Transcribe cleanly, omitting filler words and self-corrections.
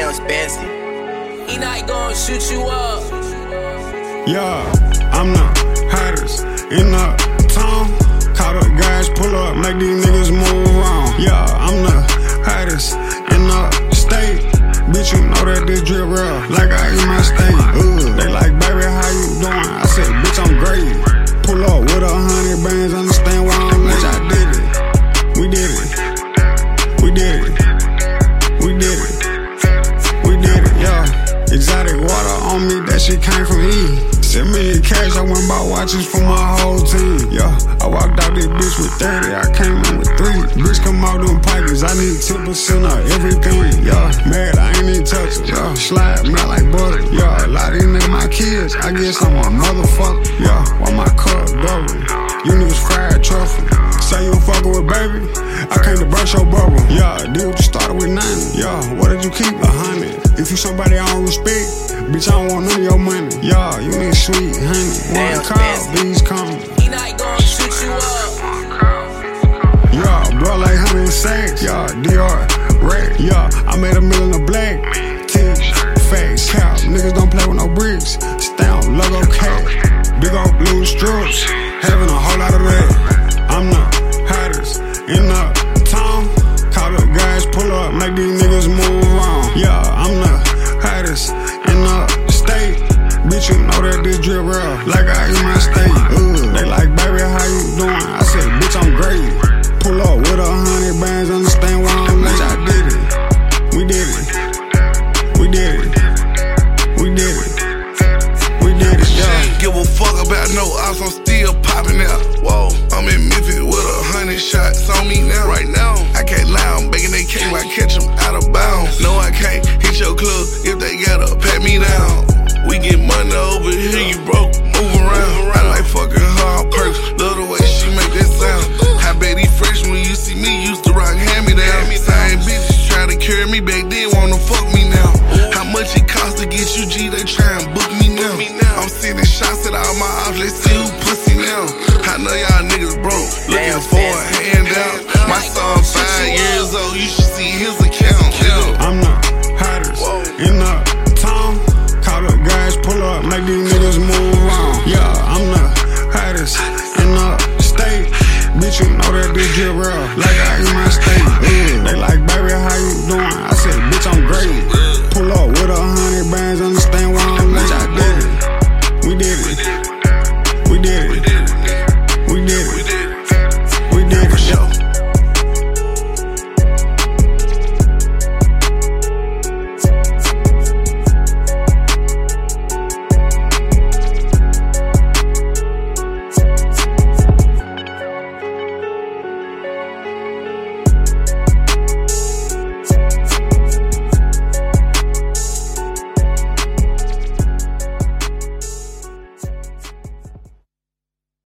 Damn Spencer. He not gonna shoot you up. Yeah, I'm the hottest in the town. Call up guys, pull up, make these niggas move on. Yeah, I'm the hottest in the state. Bitch, you know that this drip real, like I eat my steak. They like, baby, how you doing? I said, bitch, I'm great. Pull up with 100 bands, understand why I'm rich. I did it. We did it. We did it. We did it. We did it, yeah. Exotic water on me, that shit came from E. $7 million cash, I went bought watches for my whole team. Yeah, I walked out this bitch with 30, I came in with 3. Bitch come out them pockets, I need 10% of everything. Yeah, mad, I ain't even touch it. Yeah, slide, melt like butter. Yeah, a lot of these niggas my kids, I guess I'm a motherfucker. Yeah, why my cup double? You niggas fried truffle. Say you fuckin' with baby, I came to burst your bubble. Yeah, dude, you started with 90. Yeah, what did you keep? 100. If you somebody I don't respect, bitch, I don't want none of your money. Yeah, you need sweet honey. One call, bees coming. He not gonna shoot you up. Yeah, bro, like 106. Yeah, DR, Red. Yeah, I made $1 million of black. Tish, face, cap. Niggas don't play with no bricks. Stamp, logo, cat. Big old blue strips. Having a whole lot of that. I'm the hottest in the town. Call up guys, pull up, make these niggas move on. Yeah, I'm the hottest in the state. Bitch, you know that this drip real, like I eat my steak. They like, baby, how you doing? I said, bitch, I'm great. Pull up with 100 bands, understand why I'm rich. I did it. We did it. We did it. We did it. We did it, yeah. Give a fuck about no ops, I'm still popping out. Whoa, I'm in Memphis with 100 shots on me now. Right now, I can't lie, I'm baking they cake while I catch them out of bounds. No, I can't hit your club if they gotta pat me down. We get money over here, you broke, move around. I like fucking her on perks, love the way she make that sound. I bet he fresh when you see me, used to rock hand-me-down. Same bitches try to carry me back then, wanna fuck me now. How much it cost to get you G, they try and book me now. I'm sending shots at all my ops, let's see who pussy now. I know y'all niggas broke, looking for a handout. My son 5 years old, you should see his account. I'm the hottest in the town. Call up guys, pull up, make these niggas move on. Yeah, I'm the hottest in the state. Bitch, you know that this drip real, like I eat my steak.